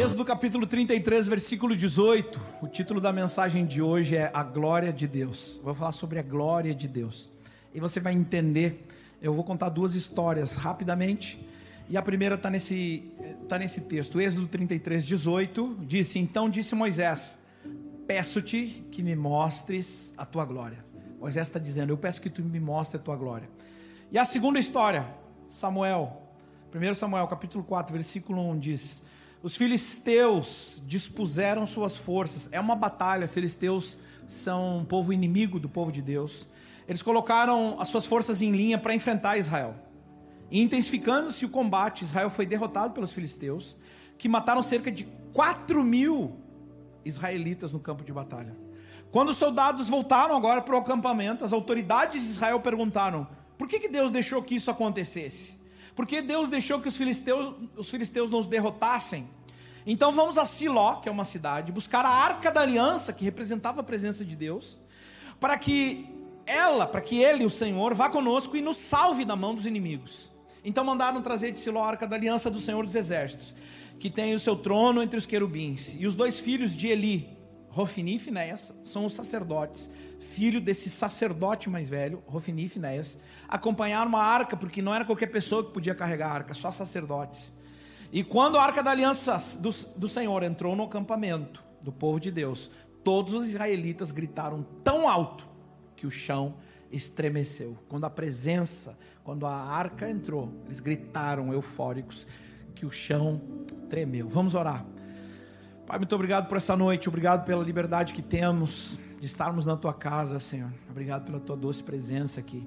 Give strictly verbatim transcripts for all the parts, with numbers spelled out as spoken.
Êxodo capítulo trinta e três, versículo dezoito. O título da mensagem de hoje é A Glória de Deus. Vou falar sobre a glória de Deus. E você vai entender. Eu vou contar duas histórias rapidamente. E a primeira está nesse, tá nesse texto. Êxodo trinta e três, dezoito. Disse: Então disse Moisés: Peço-te que me mostres a tua glória. Moisés está dizendo: eu peço que tu me mostres a tua glória. E a segunda história, Samuel, primeiro Samuel capítulo quatro, versículo um diz: Os filisteus dispuseram suas forças. É uma batalha. Filisteus são um povo inimigo do povo de Deus. Eles colocaram as suas forças em linha para enfrentar Israel. E intensificando-se o combate, Israel foi derrotado pelos filisteus, que mataram cerca de quatro mil israelitas no campo de batalha. Quando os soldados voltaram agora para o acampamento, as autoridades de Israel perguntaram: por que que Deus deixou que isso acontecesse? Por que Deus deixou que os filisteus, os filisteus nos derrotassem? Então vamos a Siló, que é uma cidade, buscar a Arca da Aliança, que representava a presença de Deus, para que ela, para que ele, o Senhor, vá conosco e nos salve da mão dos inimigos. Então mandaram trazer de Siló a Arca da Aliança do Senhor dos Exércitos, que tem o seu trono entre os querubins. E os dois filhos de Eli, Hofni e Finéias, são os sacerdotes, filho desse sacerdote mais velho, Hofni e Finéias, acompanharam a arca, porque não era qualquer pessoa que podia carregar a arca, só sacerdotes. E quando a Arca da Aliança do, do Senhor entrou no acampamento do povo de Deus, todos os israelitas gritaram tão alto que o chão estremeceu. Quando a presença, quando a arca entrou, eles gritaram eufóricos que o chão tremeu. Vamos orar. Pai, muito obrigado por essa noite, obrigado pela liberdade que temos de estarmos na Tua casa, Senhor. Obrigado pela Tua doce presença aqui.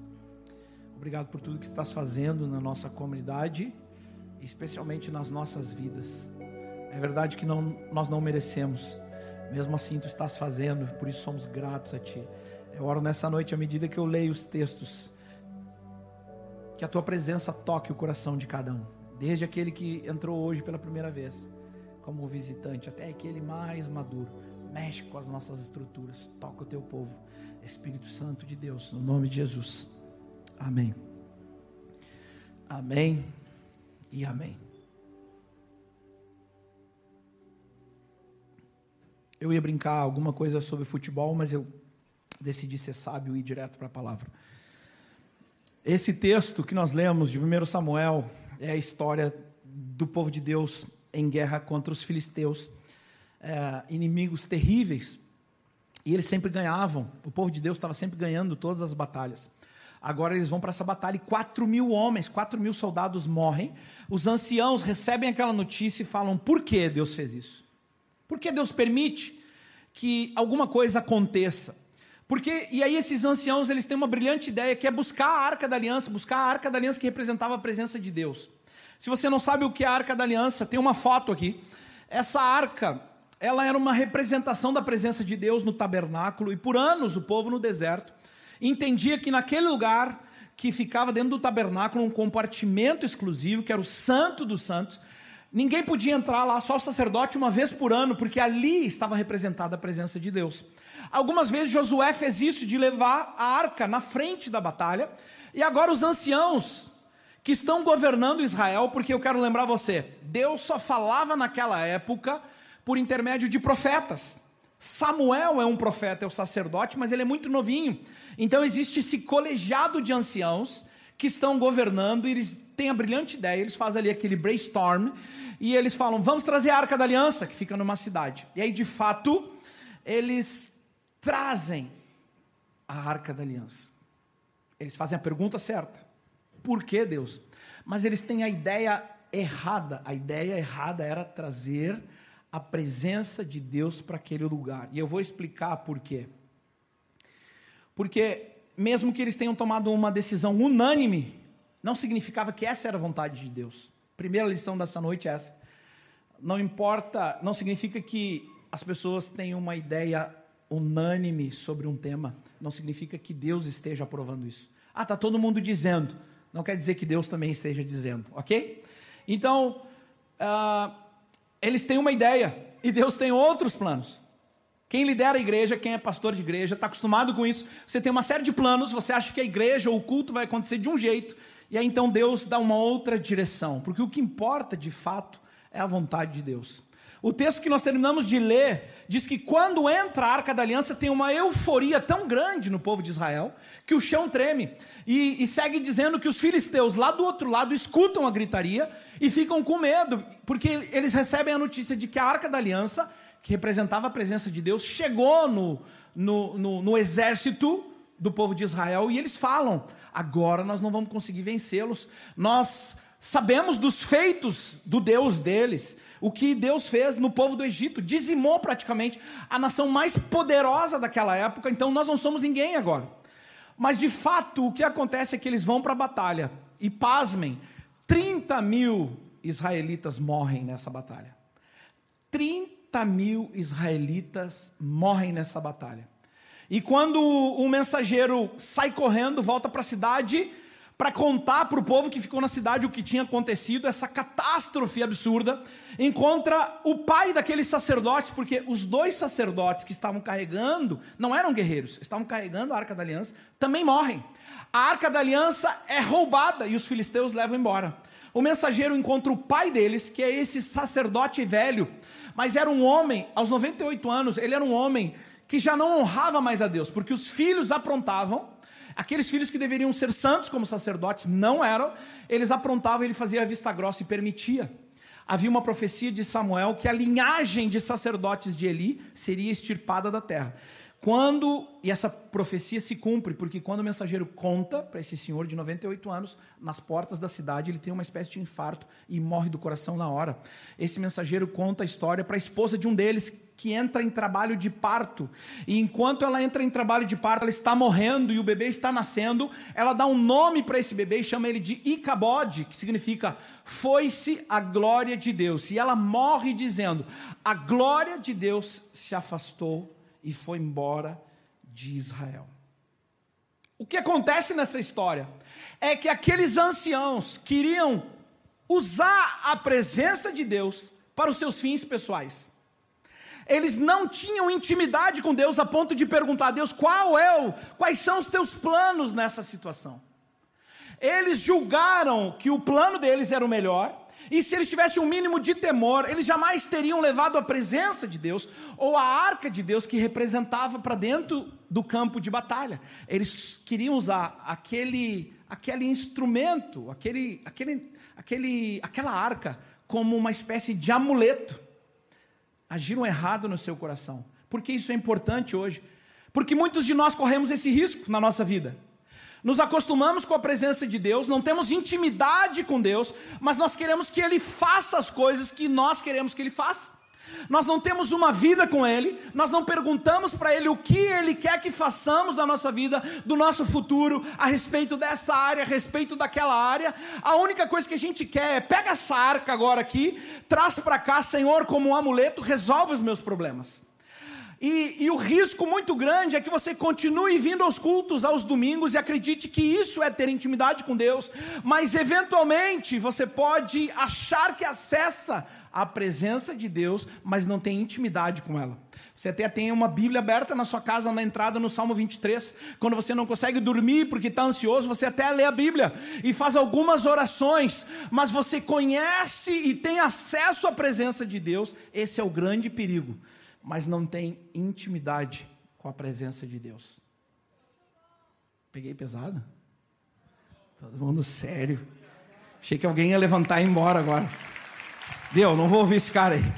Obrigado por tudo que estás fazendo na nossa comunidade, especialmente nas nossas vidas. É verdade que não, nós não merecemos, mesmo assim Tu estás fazendo, por isso somos gratos a Ti. Eu oro nessa noite, à medida que eu leio os textos, que a Tua presença toque o coração de cada um, desde aquele que entrou hoje pela primeira vez como visitante, até aquele mais maduro. Mexe com as nossas estruturas, toca o Teu povo, Espírito Santo de Deus, no nome de Jesus, amém, amém e amém. Eu ia brincar alguma coisa sobre futebol, mas eu decidi ser sábio e ir direto para a palavra. Esse texto que nós lemos de primeiro Samuel é a história do povo de Deus em guerra contra os filisteus, é, inimigos terríveis, e eles sempre ganhavam. O povo de Deus estava sempre ganhando todas as batalhas. Agora eles vão para essa batalha e quatro mil homens, quatro mil soldados morrem. Os anciãos recebem aquela notícia e falam: por que Deus fez isso? Por que Deus permite que alguma coisa aconteça? Porque, e aí esses anciãos, eles têm uma brilhante ideia, que é buscar a Arca da Aliança, buscar a Arca da Aliança que representava a presença de Deus. Se você não sabe o que é a Arca da Aliança, tem uma foto aqui. Essa arca, ela era uma representação da presença de Deus no tabernáculo, e por anos o povo no deserto entendia que naquele lugar que ficava dentro do tabernáculo, um compartimento exclusivo, que era o Santo dos Santos, ninguém podia entrar lá, só o sacerdote uma vez por ano, porque ali estava representada a presença de Deus. Algumas vezes Josué fez isso, de levar a arca na frente da batalha, e agora os anciãos que estão governando Israel, porque eu quero lembrar você, Deus só falava naquela época por intermédio de profetas. Samuel é um profeta, é o sacerdote, mas ele é muito novinho, então existe esse colegiado de anciãos que estão governando, e eles têm a brilhante ideia, eles fazem ali aquele brainstorm, e eles falam: vamos trazer a Arca da Aliança, que fica numa cidade. E aí de fato, eles trazem a Arca da Aliança. Eles fazem a pergunta certa: por que Deus? Mas eles têm a ideia errada. A ideia errada era trazer a presença de Deus para aquele lugar. E eu vou explicar por quê. Porque mesmo que eles tenham tomado uma decisão unânime, não significava que essa era a vontade de Deus. Primeira lição dessa noite é essa. Não importa, não significa que as pessoas tenham uma ideia unânime sobre um tema, não significa que Deus esteja aprovando isso. Ah, está todo mundo dizendo, não quer dizer que Deus também esteja dizendo, ok? Então, uh, eles têm uma ideia, e Deus tem outros planos. Quem lidera a igreja, quem é pastor de igreja, está acostumado com isso. Você tem uma série de planos, você acha que a igreja ou o culto vai acontecer de um jeito, E aí então Deus dá uma outra direção, porque o que importa de fato é a vontade de Deus. O texto que nós terminamos de ler diz que quando entra a Arca da Aliança tem uma euforia tão grande no povo de Israel que o chão treme, e, e segue dizendo que os filisteus lá do outro lado escutam a gritaria e ficam com medo, porque eles recebem a notícia de que a Arca da Aliança, que representava a presença de Deus, chegou no, no, no, no exército do povo de Israel, e eles falam: agora nós não vamos conseguir vencê-los, nós sabemos dos feitos do Deus deles, o que Deus fez no povo do Egito, dizimou praticamente a nação mais poderosa daquela época, então nós não somos ninguém agora. Mas de fato o que acontece é que eles vão para a batalha, e pasmem, trinta mil israelitas morrem nessa batalha, trinta mil israelitas morrem nessa batalha, e quando o mensageiro sai correndo, volta para a cidade, para contar para o povo que ficou na cidade o que tinha acontecido, essa catástrofe absurda, encontra o pai daqueles sacerdotes, porque os dois sacerdotes que estavam carregando, não eram guerreiros, estavam carregando a Arca da Aliança, também morrem. A Arca da Aliança é roubada e os filisteus levam embora. O mensageiro encontra o pai deles, que é esse sacerdote velho, mas era um homem, aos noventa e oito anos, ele era um homem que já não honrava mais a Deus, porque os filhos aprontavam. Aqueles filhos que deveriam ser santos como sacerdotes não eram, eles aprontavam, ele fazia a vista grossa e permitia. Havia uma profecia de Samuel que a linhagem de sacerdotes de Eli seria extirpada da terra. Quando, e essa profecia se cumpre, porque quando o mensageiro conta para esse senhor de noventa e oito anos, nas portas da cidade, ele tem uma espécie de infarto e morre do coração na hora. Esse mensageiro conta a história para a esposa de um deles, que entra em trabalho de parto, e enquanto ela entra em trabalho de parto, ela está morrendo e o bebê está nascendo, ela dá um nome para esse bebê e chama ele de Icabode, que significa foi-se a glória de Deus, e ela morre dizendo: a glória de Deus se afastou e foi embora de Israel. O que acontece nessa história é que aqueles anciãos queriam usar a presença de Deus para os seus fins pessoais. Eles não tinham intimidade com Deus a ponto de perguntar a Deus: qual é o, quais são os teus planos nessa situação? Eles julgaram que o plano deles era o melhor, e se eles tivessem um mínimo de temor, eles jamais teriam levado a presença de Deus, ou a arca de Deus que representava para dentro do campo de batalha. Eles queriam usar aquele, aquele instrumento, aquele, aquele, aquele, aquela arca, como uma espécie de amuleto. Agiram errado no seu coração. Por que isso é importante hoje? Porque muitos de nós corremos esse risco na nossa vida. Nos acostumamos com a presença de Deus, não temos intimidade com Deus, mas nós queremos que Ele faça as coisas que nós queremos que Ele faça. Nós não temos uma vida com Ele, nós não perguntamos para Ele o que Ele quer que façamos na nossa vida, do nosso futuro, a respeito dessa área, a respeito daquela área. A única coisa que a gente quer é: pega essa arca agora aqui, traz para cá, Senhor, como um amuleto, resolve os meus problemas. E, e o risco muito grande é que você continue vindo aos cultos, aos domingos, e acredite que isso é ter intimidade com Deus, mas eventualmente você pode achar que acessa a presença de Deus, mas não tem intimidade com ela. Você até tem uma Bíblia aberta na sua casa, na entrada no Salmo vinte e três, quando você não consegue dormir porque está ansioso, você até lê a Bíblia e faz algumas orações, mas você conhece e tem acesso à presença de Deus. Esse é o grande perigo, mas não tem intimidade com a presença de Deus. Peguei pesado? Todo mundo sério. Achei que alguém ia levantar e ir embora agora. Deu, não vou ouvir esse cara aí.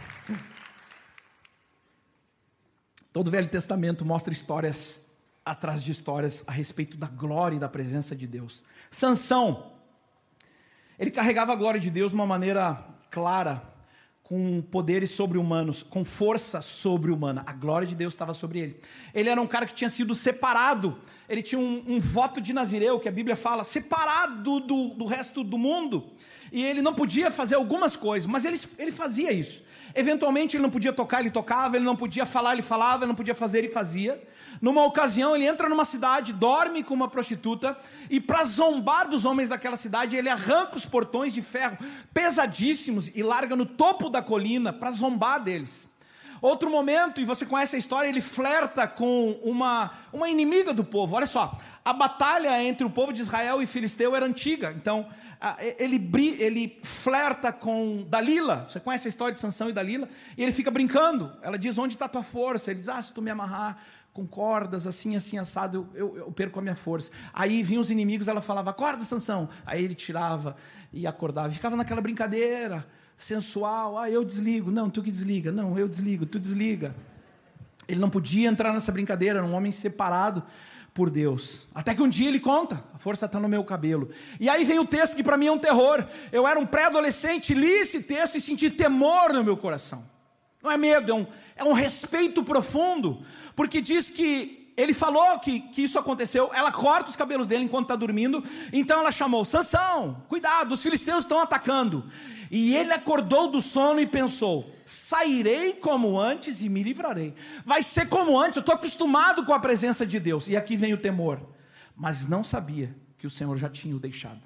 Todo o Velho Testamento mostra histórias atrás de histórias a respeito da glória e da presença de Deus. Sansão, ele carregava a glória de Deus de uma maneira clara, com poderes sobre-humanos, com força sobre-humana. A glória de Deus estava sobre ele. Ele era um cara que tinha sido separado, ele tinha um, um voto de Nazireu, que a Bíblia fala, separado do, do resto do mundo, e ele não podia fazer algumas coisas, mas ele, ele fazia isso. Eventualmente ele não podia tocar, ele tocava, ele não podia falar, ele falava, ele não podia fazer, ele fazia. Numa ocasião ele entra numa cidade, dorme com uma prostituta, e para zombar dos homens daquela cidade, ele arranca os portões de ferro pesadíssimos e larga no topo da colina para zombar deles. Outro momento, e você conhece a história, ele flerta com uma, uma inimiga do povo. Olha só, a batalha entre o povo de Israel e filisteu era antiga. Então, ele, ele flerta com Dalila. Você conhece a história de Sansão e Dalila? E ele fica brincando. Ela diz, onde está a tua força? Ele diz, ah, se tu me amarrar com cordas, assim, assim, assado, eu, eu, eu perco a minha força. Aí vinham os inimigos, ela falava, acorda, Sansão. Aí ele tirava e acordava. E ficava naquela brincadeira sensual. Ah, eu desligo. Não, tu que desliga. Não, eu desligo, tu desliga. Ele não podia entrar nessa brincadeira, era um homem separado por Deus. Até que um dia ele conta, a força está no meu cabelo. E aí vem o texto que para mim é um terror. Eu era um pré-adolescente, li esse texto e senti temor no meu coração. Não é medo, é um, é um respeito profundo, porque diz que ele falou que, que isso aconteceu, ela corta os cabelos dele enquanto está dormindo, então ela chamou, Sansão, cuidado, os filisteus estão atacando. E ele acordou do sono e pensou, sairei como antes e me livrarei. Vai ser como antes, eu estou acostumado com a presença de Deus. E aqui vem o temor, mas não sabia que o Senhor já tinha o deixado.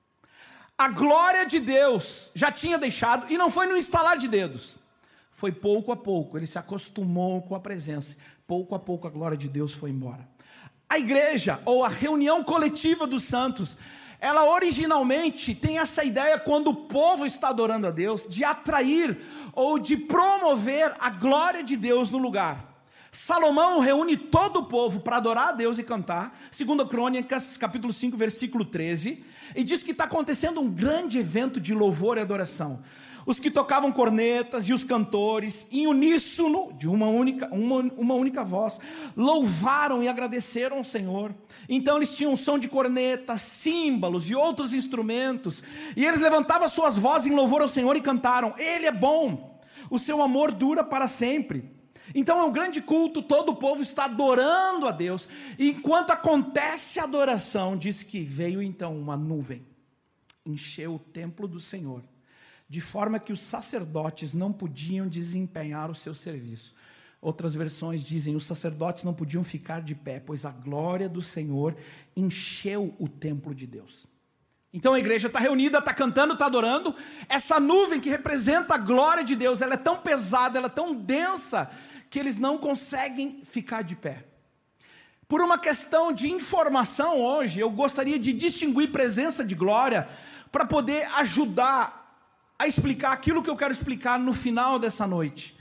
A glória de Deus já tinha deixado, e não foi no estalar de dedos. Foi pouco a pouco, ele se acostumou com a presença. Pouco a pouco a glória de Deus foi embora. A igreja, ou a reunião coletiva dos santos, ela originalmente tem essa ideia, quando o povo está adorando a Deus, de atrair ou de promover a glória de Deus no lugar. Salomão reúne todo o povo para adorar a Deus e cantar, segundo Crônicas, capítulo cinco, versículo treze, e diz que está acontecendo um grande evento de louvor e adoração. Os que tocavam cornetas e os cantores, em uníssono, de uma única, uma, uma única voz, louvaram e agradeceram ao Senhor. Então eles tinham som de cornetas, símbolos e outros instrumentos, e eles levantavam as suas vozes em louvor ao Senhor e cantaram, Ele é bom, o seu amor dura para sempre. Então é um grande culto, todo o povo está adorando a Deus, e enquanto acontece a adoração, diz que veio então uma nuvem, encheu o templo do Senhor, de forma que os sacerdotes não podiam desempenhar o seu serviço. Outras versões dizem, os sacerdotes não podiam ficar de pé, pois a glória do Senhor encheu o templo de Deus. Então a igreja está reunida, está cantando, está adorando. Essa nuvem que representa a glória de Deus, ela é tão pesada, ela é tão densa, que eles não conseguem ficar de pé. Por uma questão de informação hoje, eu gostaria de distinguir presença de glória, para poder ajudar a explicar aquilo que eu quero explicar no final dessa noite.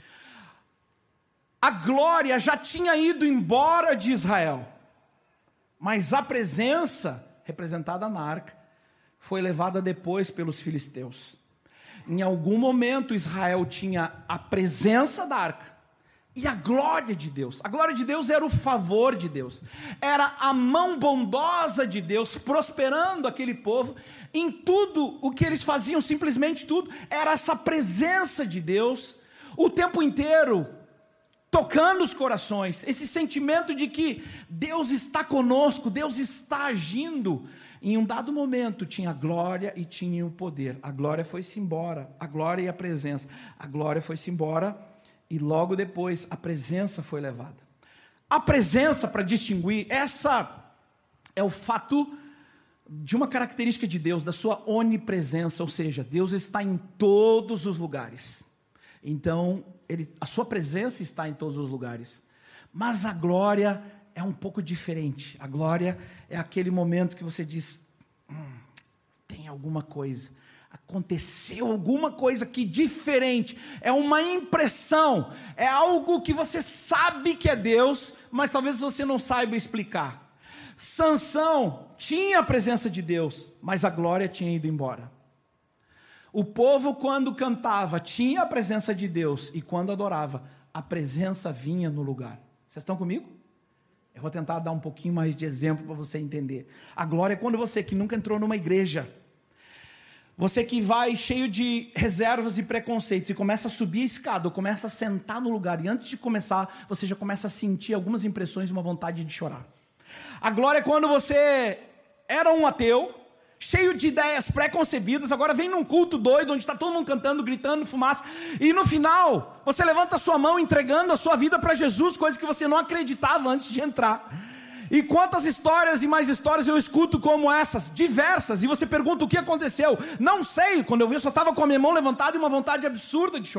A glória já tinha ido embora de Israel, mas a presença, representada na arca, foi levada depois pelos filisteus. Em algum momento Israel tinha a presença da arca, e a glória de Deus. A glória de Deus era o favor de Deus, era a mão bondosa de Deus, prosperando aquele povo, em tudo o que eles faziam, simplesmente tudo, era essa presença de Deus, o tempo inteiro, tocando os corações, esse sentimento de que Deus está conosco, Deus está agindo. Em um dado momento tinha a glória e tinha o poder, a glória foi-se embora, a glória e a presença, a glória foi-se embora, e logo depois a presença foi levada. A presença, para distinguir, essa é o fato de uma característica de Deus, da sua onipresença, ou seja, Deus está em todos os lugares. Então, ele, a sua presença está em todos os lugares. Mas a glória é um pouco diferente. A glória é aquele momento que você diz, hum, tem alguma coisa. Aconteceu alguma coisa que diferente, é uma impressão, é algo que você sabe que é Deus, mas talvez você não saiba explicar. Sansão tinha a presença de Deus, mas a glória tinha ido embora. O povo, quando cantava, tinha a presença de Deus, e quando adorava, a presença vinha no lugar. Vocês estão comigo? Eu vou tentar dar um pouquinho mais de exemplo para você entender. A glória é quando você que nunca entrou numa igreja, você que vai cheio de reservas e preconceitos e começa a subir a escada, ou começa a sentar no lugar, e antes de começar, você já começa a sentir algumas impressões e uma vontade de chorar. A glória é quando você era um ateu, cheio de ideias pré-concebidas, agora vem num culto doido, onde está todo mundo cantando, gritando, fumaça, e no final, você levanta a sua mão entregando a sua vida para Jesus, coisa que você não acreditava antes de entrar. E quantas histórias e mais histórias eu escuto como essas, diversas, e você pergunta o que aconteceu. Não sei, quando eu vi eu só estava com a minha mão levantada e uma vontade absurda de chorar.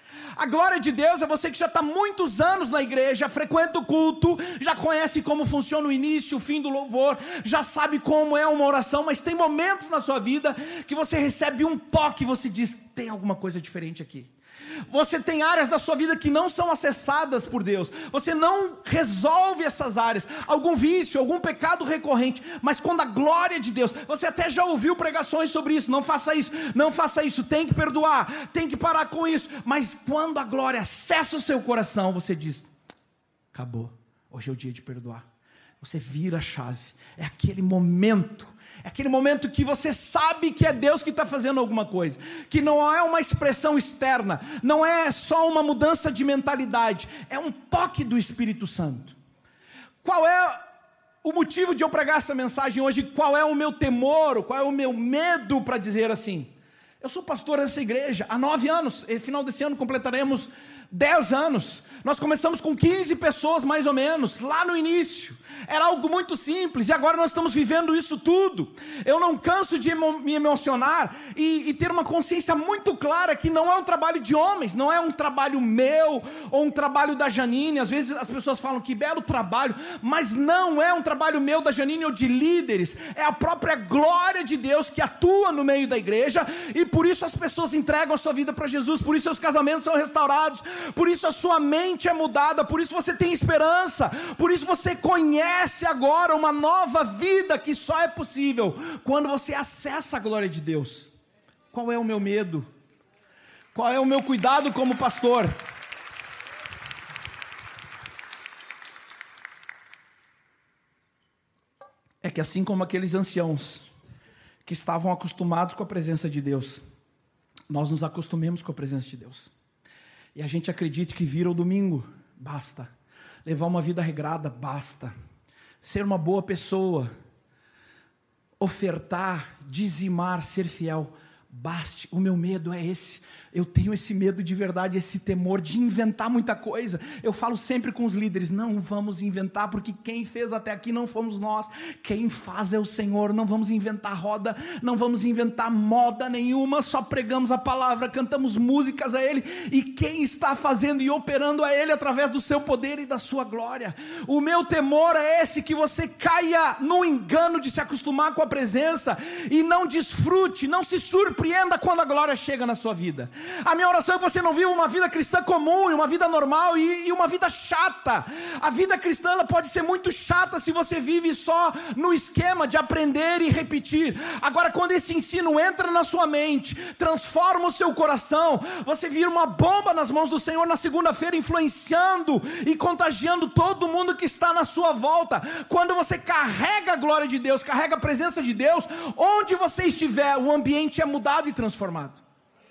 A glória de Deus é você que já está muitos anos na igreja, frequenta o culto, já conhece como funciona o início, o fim do louvor, já sabe como é uma oração, mas tem momentos na sua vida que você recebe um toque e você diz, tem alguma coisa diferente aqui. Você tem áreas da sua vida que não são acessadas por Deus, você não resolve essas áreas, algum vício, algum pecado recorrente, mas quando a glória de Deus, você até já ouviu pregações sobre isso, não faça isso, não faça isso, tem que perdoar, tem que parar com isso, mas quando a glória acessa o seu coração, você diz, acabou, hoje é o dia de perdoar. Você vira a chave, é aquele momento, é aquele momento que você sabe que é Deus que está fazendo alguma coisa, que não é uma expressão externa, não é só uma mudança de mentalidade, é um toque do Espírito Santo. Qual é o motivo de eu pregar essa mensagem hoje? Qual é o meu temor, qual é o meu medo, para dizer assim? Eu sou pastor dessa igreja há nove anos, no final desse ano completaremos dez anos, nós começamos com quinze pessoas mais ou menos, lá no início, era algo muito simples, e agora nós estamos vivendo isso tudo. Eu não canso de emo- me emocionar, e, e ter uma consciência muito clara, que não é um trabalho de homens, não é um trabalho meu, ou um trabalho da Janine. Às vezes as pessoas falam, que belo trabalho, mas não é um trabalho meu, da Janine ou de líderes, é a própria glória de Deus, que atua no meio da igreja, e por isso as pessoas entregam a sua vida para Jesus, por isso seus casamentos são restaurados, por isso a sua mente é mudada, por isso você tem esperança, por isso você conhece agora uma nova vida, que só é possível quando você acessa a glória de Deus. Qual é o meu medo? Qual é o meu cuidado como pastor? É que assim como aqueles anciãos que estavam acostumados com a presença de Deus, nós nos acostumemos com a presença de Deus. E a gente acredite que vir ao domingo, basta. Levar uma vida regrada, basta. Ser uma boa pessoa, ofertar, dizimar, ser fiel, baste. O meu medo é esse. Eu tenho esse medo de verdade, esse temor de inventar muita coisa. Eu falo sempre com os líderes, não vamos inventar, porque quem fez até aqui não fomos nós, quem faz é o Senhor. Não vamos inventar roda, não vamos inventar moda nenhuma, só pregamos a palavra, cantamos músicas a Ele, e quem está fazendo e operando a Ele através do seu poder e da sua glória. O meu temor é esse, que você caia no engano de se acostumar com a presença, e não desfrute, não se surpreenda quando a glória chega na sua vida. A minha oração é que você não viva uma vida cristã comum, uma vida normal e, e uma vida chata. A vida cristã ela pode ser muito chata se você vive só no esquema de aprender e repetir. Agora, quando esse ensino entra na sua mente, transforma o seu coração, você vira uma bomba nas mãos do Senhor na segunda-feira, influenciando e contagiando todo mundo que está na sua volta. Quando você carrega a glória de Deus, carrega a presença de Deus, onde você estiver, o ambiente é mudado e transformado.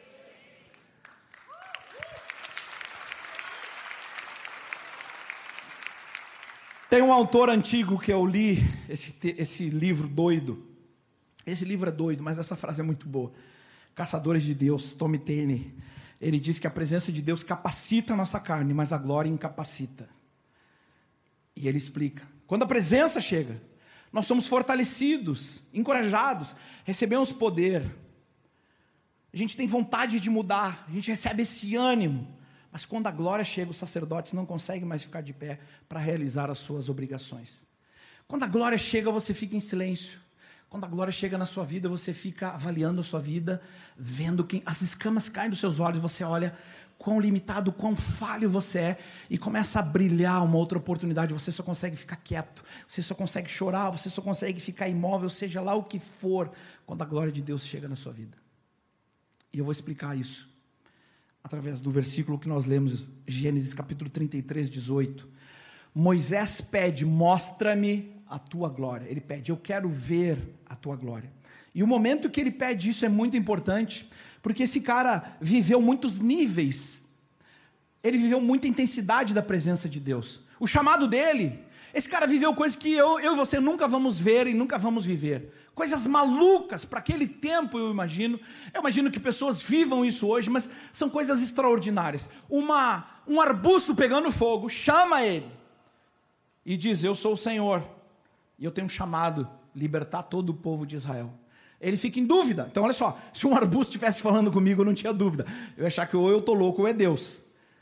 Tem um autor antigo que eu li, esse, esse livro doido, esse livro é doido, mas essa frase é muito boa, Caçadores de Deus, Tommy Tenney, ele diz que a presença de Deus capacita a nossa carne, mas a glória incapacita, e ele explica, quando a presença chega, nós somos fortalecidos, encorajados, recebemos poder, a gente tem vontade de mudar, a gente recebe esse ânimo, mas quando a glória chega, os sacerdotes não conseguem mais ficar de pé para realizar as suas obrigações. Quando a glória chega, você fica em silêncio. Quando a glória chega na sua vida, você fica avaliando a sua vida, vendo quem as escamas caem dos seus olhos, você olha quão limitado, quão falho você é, e começa a brilhar uma outra oportunidade. Você só consegue ficar quieto, você só consegue chorar, você só consegue ficar imóvel, seja lá o que for, quando a glória de Deus chega na sua vida. E eu vou explicar isso através do versículo que nós lemos, Gênesis capítulo trinta e três, dezoito. Moisés pede, mostra-me a tua glória. Ele pede, eu quero ver a tua glória. E o momento que ele pede isso é muito importante, porque esse cara viveu muitos níveis, ele viveu muita intensidade da presença de Deus. O chamado dele, esse cara viveu coisas que eu, eu e você nunca vamos ver e nunca vamos viver. Coisas malucas, para aquele tempo eu imagino. Eu imagino que pessoas vivam isso hoje, mas são coisas extraordinárias. Uma, um arbusto pegando fogo, chama ele e diz, eu sou o Senhor, e eu tenho um chamado, libertar todo o povo de Israel. ele fica em dúvida. Então olha só, se um arbusto estivesse falando comigo, eu não tinha dúvida. Eu ia achar que ou eu estou louco ou é Deus.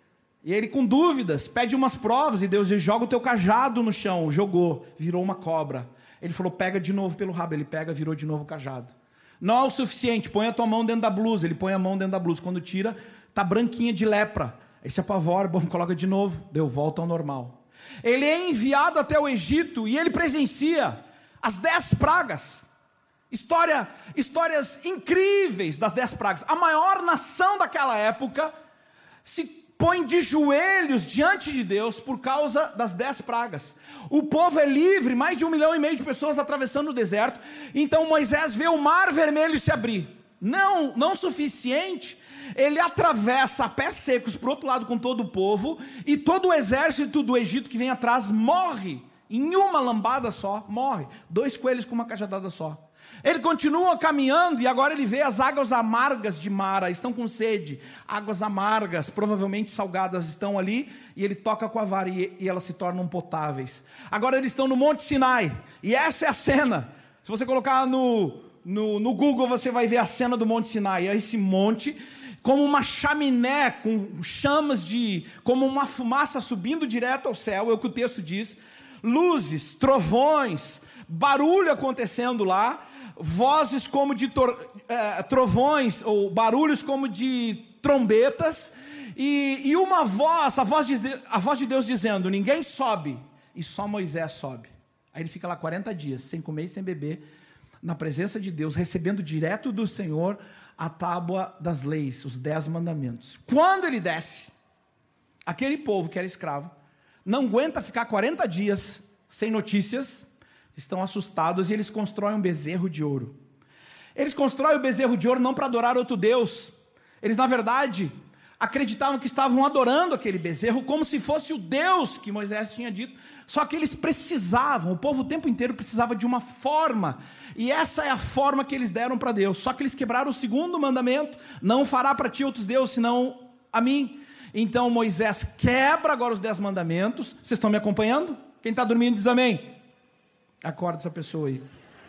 E ele com dúvidas, pede umas provas, e Deus diz, joga o teu cajado no chão. Jogou, virou uma cobra. Ele falou, pega de novo pelo rabo. Ele pega, virou de novo o cajado. Não é o suficiente, põe a tua mão dentro da blusa. Ele põe a mão dentro da blusa. Quando tira, tá branquinha de lepra. Aí se apavora, bom, coloca de novo. Deu volta ao normal. Ele é enviado até o Egito e ele presencia as dez pragas. História, histórias incríveis das dez pragas. A maior nação daquela época se põe de joelhos diante de Deus por causa das dez pragas. O povo é livre, mais de um milhão e meio de pessoas atravessando o deserto. Então Moisés vê o mar vermelho se abrir. Não, não suficiente, ele atravessa a pés secos para o outro lado com todo o povo, e todo o exército do Egito que vem atrás morre. Em uma lambada só, morre. Dois coelhos com uma cajadada só. Ele continua caminhando e agora ele vê as águas amargas de Mara, estão com sede, águas amargas, provavelmente salgadas, estão ali, e ele toca com a vara e, e elas se tornam potáveis. Agora eles estão no Monte Sinai, e essa é a cena. Se você colocar no, no, no Google, você vai ver a cena do Monte Sinai. É esse monte, como uma chaminé, com chamas de, como uma fumaça subindo direto ao céu, é o que o texto diz, luzes, trovões, barulho acontecendo lá, vozes como de tor, é, trovões, ou barulhos como de trombetas, e, e uma voz, a voz, de, a voz de Deus dizendo, ninguém sobe, e só Moisés sobe. Aí ele fica lá quarenta dias, sem comer e sem beber, na presença de Deus, recebendo direto do Senhor a tábua das leis, os dez mandamentos. Quando ele desce, aquele povo que era escravo, não aguenta ficar quarenta dias sem notícias, estão assustados e eles constroem um bezerro de ouro. Eles constroem o bezerro de ouro não para adorar outro Deus, eles na verdade acreditavam que estavam adorando aquele bezerro como se fosse o Deus que Moisés tinha dito, só que eles precisavam, o povo o tempo inteiro precisava de uma forma, e essa é a forma que eles deram para Deus, só que eles quebraram o segundo mandamento, não fará para ti outros deuses senão a mim. Então Moisés quebra agora os dez mandamentos. Vocês estão me acompanhando? Quem está dormindo diz amém. Acorda essa pessoa aí.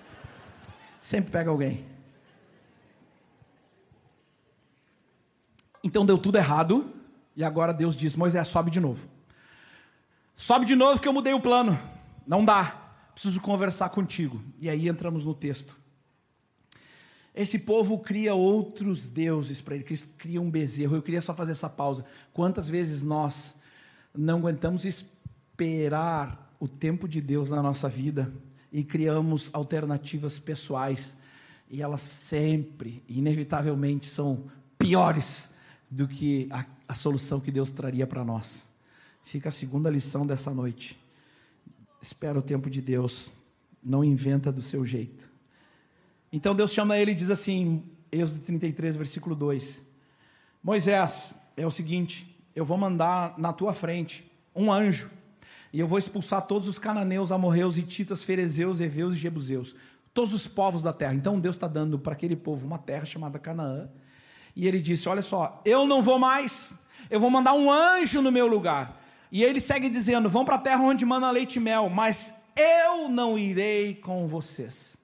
Sempre pega alguém. Então deu tudo errado, e agora Deus diz, Moisés, sobe de novo. Sobe de novo que eu mudei o plano. Não dá, preciso conversar contigo. E aí entramos no texto. Esse povo cria outros deuses para ele, cria um bezerro. Eu queria só fazer essa pausa. Quantas vezes nós não aguentamos esperar o tempo de Deus na nossa vida e criamos alternativas pessoais, e elas sempre, inevitavelmente, são piores do que a, a solução que Deus traria para nós. Fica a segunda lição dessa noite. Espera o tempo de Deus, não inventa do seu jeito. Então Deus chama ele e diz assim, Êxodo trinta e três, versículo dois, Moisés, é o seguinte, eu vou mandar na tua frente um anjo, e eu vou expulsar todos os cananeus, amorreus, hititas, ferezeus, heveus e jebuseus, todos os povos da terra. Então Deus está dando para aquele povo uma terra chamada Canaã, e ele disse, olha só, eu não vou mais, eu vou mandar um anjo no meu lugar. E ele segue dizendo, vão para a terra onde mana leite e mel, mas eu não irei com vocês.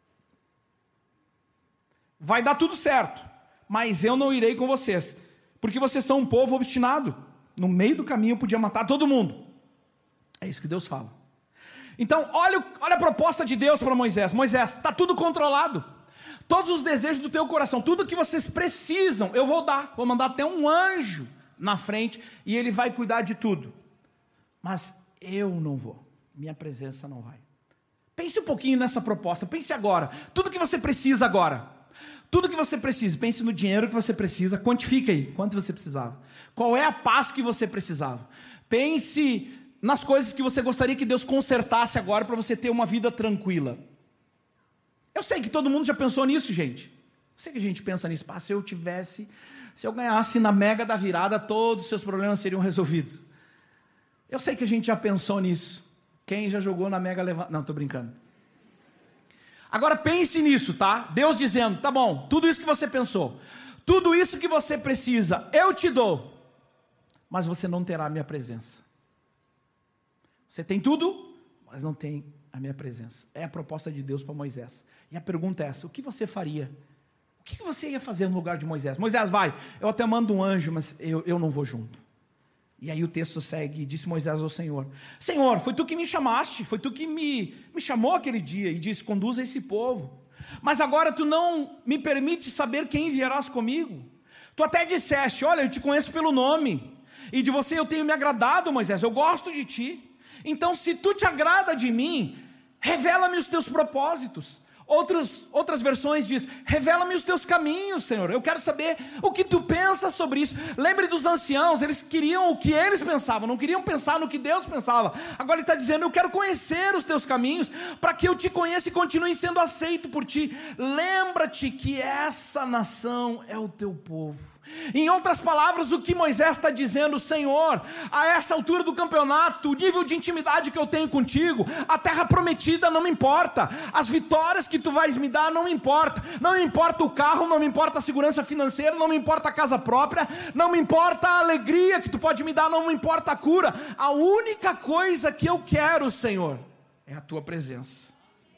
Vai dar tudo certo, mas eu não irei com vocês, porque vocês são um povo obstinado. No meio do caminho eu podia matar todo mundo. É isso que Deus fala. Então olha, olha a proposta de Deus para Moisés. Moisés, está tudo controlado, todos os desejos do teu coração, tudo que vocês precisam, eu vou dar, vou mandar até um anjo na frente, e ele vai cuidar de tudo, mas eu não vou, minha presença não vai. Pense um pouquinho nessa proposta, pense agora, tudo que você precisa agora, tudo que você precisa, pense no dinheiro que você precisa, quantifique aí, quanto você precisava, qual é a paz que você precisava, pense nas coisas que você gostaria que Deus consertasse agora, para você ter uma vida tranquila. Eu sei que todo mundo já pensou nisso, gente, eu sei que a gente pensa nisso, ah, se eu tivesse, se eu ganhasse na mega da virada, todos os seus problemas seriam resolvidos. Eu sei que a gente já pensou nisso, quem já jogou na mega levanta, não, estou brincando. Agora pense nisso, tá? Deus dizendo, tá bom, tudo isso que você pensou, tudo isso que você precisa, eu te dou, mas você não terá a minha presença. Você tem tudo, mas não tem a minha presença. É a proposta de Deus para Moisés. E a pergunta é essa: o que você faria? O que você ia fazer no lugar de Moisés? Moisés, vai, eu até mando um anjo, mas eu, eu não vou junto. E aí o texto segue, disse Moisés ao Senhor: Senhor, foi tu que me chamaste, foi tu que me, me chamou aquele dia e disse: conduza esse povo. Mas agora tu não me permite saber quem enviarás comigo. Tu até disseste: olha, eu te conheço pelo nome, e de você eu tenho me agradado, Moisés, eu gosto de ti. Então, se tu te agrada de mim, revela-me os teus propósitos. Outros, outras versões diz: revela-me os teus caminhos, Senhor. Eu quero saber o que tu pensas sobre isso. Lembre dos anciãos, eles queriam o que eles pensavam, não queriam pensar no que Deus pensava. Agora ele está dizendo: eu quero conhecer os teus caminhos, para que eu te conheça e continue sendo aceito por ti. Lembra-te que essa nação é o teu povo. Em outras palavras, o que Moisés está dizendo: Senhor, a essa altura do campeonato, o nível de intimidade que eu tenho contigo, a terra prometida não me importa, as vitórias que tu vais me dar não me importa, não me importa o carro, não me importa a segurança financeira, não me importa a casa própria, não me importa a alegria que tu pode me dar, não me importa a cura. A única coisa que eu quero, Senhor, é a tua presença.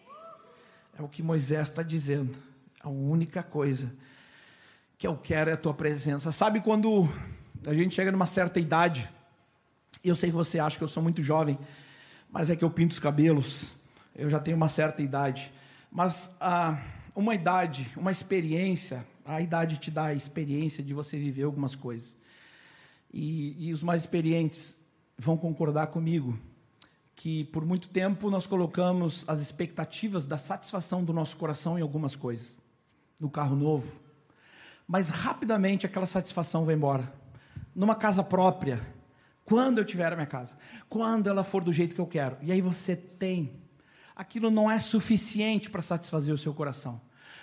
É o que Moisés está dizendo. A única coisa que eu quero é a tua presença. Sabe quando a gente chega numa certa idade, e eu sei que você acha que eu sou muito jovem, mas é que eu pinto os cabelos, eu já tenho uma certa idade, mas ah, uma idade, uma experiência, a idade te dá a experiência de você viver algumas coisas, e, e os mais experientes vão concordar comigo, que por muito tempo nós colocamos as expectativas da satisfação do nosso coração em algumas coisas, no carro novo, mas rapidamente aquela satisfação vai embora. Numa casa própria, quando eu tiver a minha casa, quando ela for do jeito que eu quero, e aí você tem, aquilo não é suficiente para satisfazer o seu coração.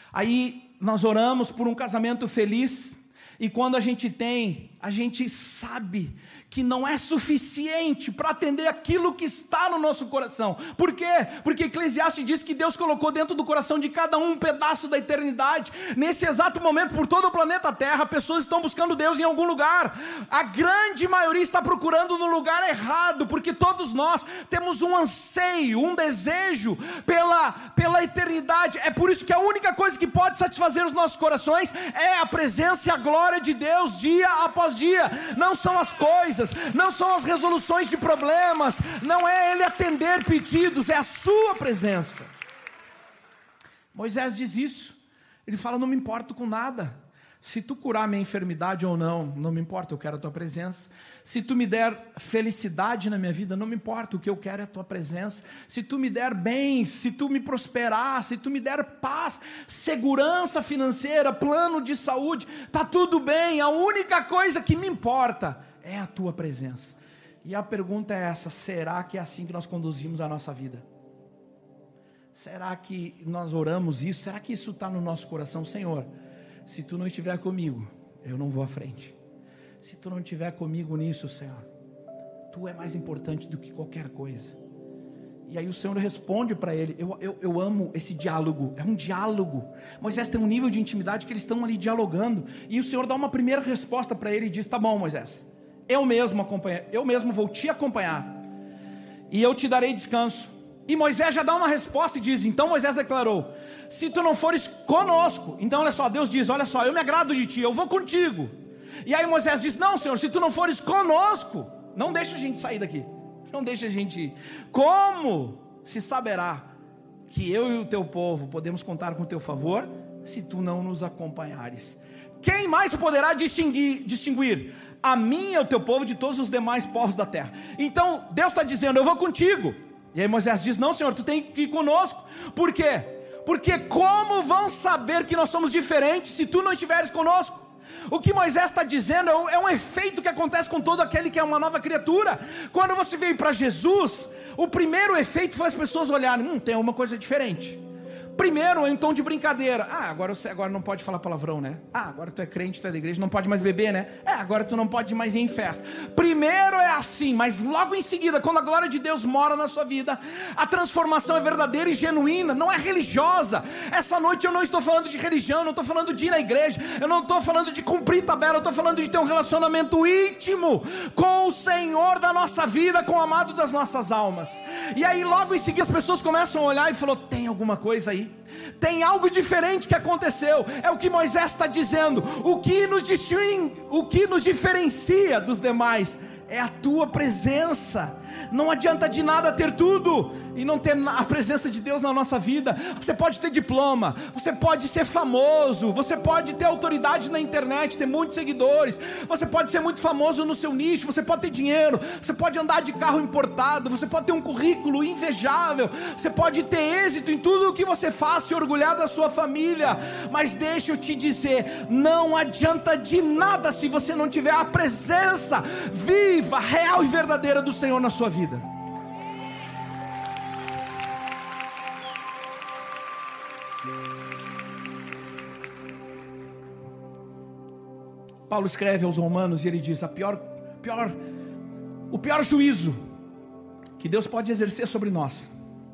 Aí nós oramos por um casamento feliz, e quando a gente tem, a gente sabe que não é suficiente para atender aquilo que está no nosso coração. Por quê? Porque Eclesiastes diz que Deus colocou dentro do coração de cada um um pedaço da eternidade. Nesse exato momento, por todo o planeta Terra, pessoas estão buscando Deus em algum lugar. A grande maioria está procurando no lugar errado, porque todos nós temos um anseio, um desejo pela, pela eternidade. É por isso que a única coisa que pode satisfazer os nossos corações é a presença e a glória de Deus, dia após dia. Não são as coisas, não são as resoluções de problemas, não é Ele atender pedidos, é a sua presença. Moisés diz isso, ele fala: não me importo com nada, se tu curar minha enfermidade ou não, não me importa, eu quero a tua presença. Se tu me der felicidade na minha vida, não me importa, o que eu quero é a tua presença. Se tu me der bens, se tu me prosperar, se tu me der paz, segurança financeira, plano de saúde, está tudo bem, a única coisa que me importa é a tua presença. E a pergunta é essa: será que é assim que nós conduzimos a nossa vida? Será que nós oramos isso? Será que isso está no nosso coração? Senhor, se tu não estiver comigo, eu não vou à frente. Se tu não estiver comigo nisso, Senhor, tu é mais importante do que qualquer coisa. E aí o Senhor responde para ele. eu, eu, eu amo esse diálogo, é um diálogo. Moisés tem um nível de intimidade que eles estão ali dialogando, e o Senhor dá uma primeira resposta para ele e diz: tá bom, Moisés, eu mesmo acompanho, eu mesmo vou te acompanhar, e eu te darei descanso. E Moisés já dá uma resposta e diz: então Moisés declarou: se tu não fores conosco, então olha só, Deus diz: olha só, eu me agrado de ti, eu vou contigo. E aí Moisés diz: não, Senhor, se tu não fores conosco, não deixa a gente sair daqui, não deixa a gente ir. Como se saberá que eu e o teu povo podemos contar com o teu favor, se tu não nos acompanhares? Quem mais poderá distinguir, distinguir a mim e o teu povo de todos os demais povos da terra? Então Deus está dizendo: eu vou contigo. E aí Moisés diz: não, Senhor, tu tem que ir conosco. Por quê? Porque como vão saber que nós somos diferentes se tu não estiveres conosco? O que Moisés está dizendo é um efeito que acontece com todo aquele que é uma nova criatura. Quando você veio para Jesus, o primeiro efeito foi as pessoas olharem: hum, tem uma coisa diferente. Primeiro, em tom de brincadeira. Ah, agora você agora não pode falar palavrão, né? Ah, agora tu é crente, tu é da igreja, não pode mais beber, né? É, agora tu não pode mais ir em festa. Primeiro é assim, mas logo em seguida, quando a glória de Deus mora na sua vida, a transformação é verdadeira e genuína, não é religiosa. Essa noite eu não estou falando de religião, eu não estou falando de ir na igreja, eu não estou falando de cumprir tabela, eu estou falando de ter um relacionamento íntimo com o Senhor da nossa vida, com o amado das nossas almas. E aí logo em seguida as pessoas começam a olhar e falam: tem alguma coisa aí? Tem algo diferente que aconteceu. É o que Moisés está dizendo. O que nos distingue, o que nos diferencia dos demais é a tua presença. Não adianta de nada ter tudo e não ter a presença de Deus na nossa vida. Você pode ter diploma, você pode ser famoso, você pode ter autoridade na internet, ter muitos seguidores, você pode ser muito famoso no seu nicho, você pode ter dinheiro, você pode andar de carro importado, você pode ter um currículo invejável, você pode ter êxito em tudo o que você faz, se orgulhar da sua família, mas deixa eu te dizer, não adianta de nada se você não tiver a presença viva, real e verdadeira do Senhor na sua vida. Paulo escreve aos Romanos e ele diz: a pior, pior, o pior juízo que Deus pode exercer sobre nós